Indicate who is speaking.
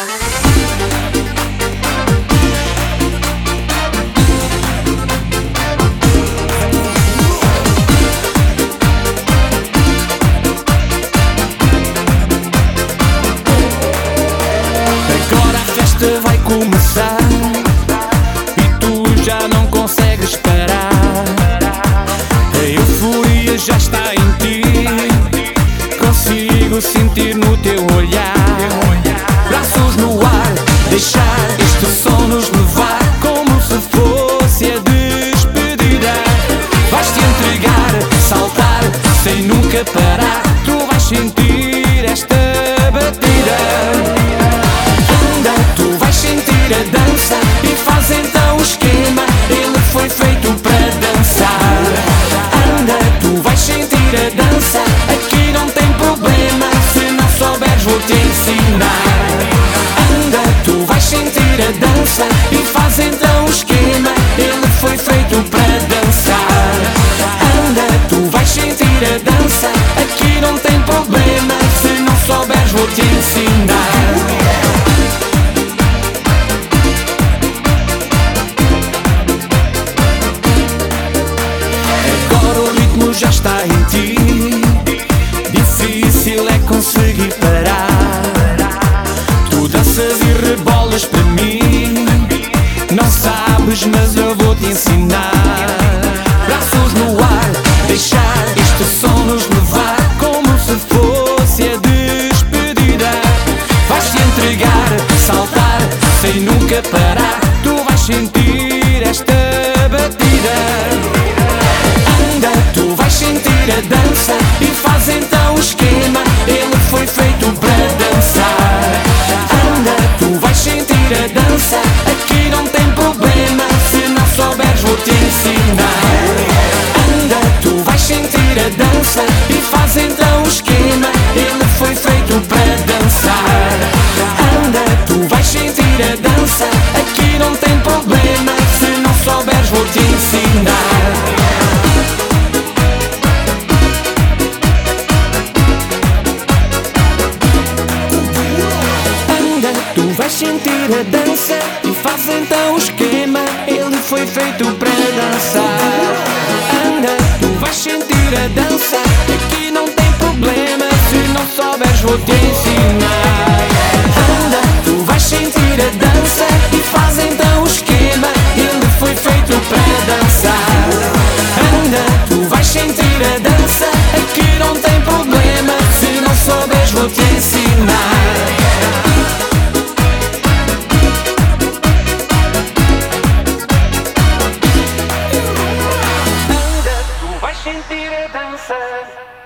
Speaker 1: Agora a festa vai começar e tu já não consegues parar. A euforia já está em ti, consigo sentir no teu olhar. Braços no ar, deixar este som nos levar, como se fosse a despedida. Vais-te entregar, saltar, sem nunca parar. Tu vais sentir esta batida. Anda, tu vais sentir a dança e faz então o esquema. Ele foi feito para dançar. Anda, tu vais sentir a dança, aqui não tem problema. Se não souberes vou te ensinar. Anda, tu vais sentir a dança e faz então o esquema. Ele foi feito para dançar. Anda, tu vais sentir a dança, aqui não tem problema. Se não souberes vou te ensinar. Já está em ti, difícil é conseguir parar. Tu danças e rebolas para mim, não sabes mas eu vou te ensinar. Braços no ar, deixar este som nos levar, como se fosse a despedida. Vais-te entregar, saltar, sem nunca parar. Tu vais sentir esta batida. Tu vais sentir a dança e faz então o esquema. Ele foi feito para dançar. Anda, tu vais sentir a dança, aqui não tem problema. Se não souberes vou te ensinar. Anda, tu vais sentir a dança e faz então o esquema. Ele foi feito para dançar. Anda, tu vais sentir a dança, aqui não tem problema. Se não souberes vou te ensinar. Tu vais sentir a dança e faz então o esquema. Ele foi feito para dançar. Anda, tu vais sentir a dança, aqui não tem problema. Se não souberes vou te ensinar. Anda, tu vais sentir a dança e faz então o esquema. Ele foi feito para dançar. Anda, tu vais sentir a dança, aqui não tem problema. Se não souberes vou te ensinar. Sentir a dança.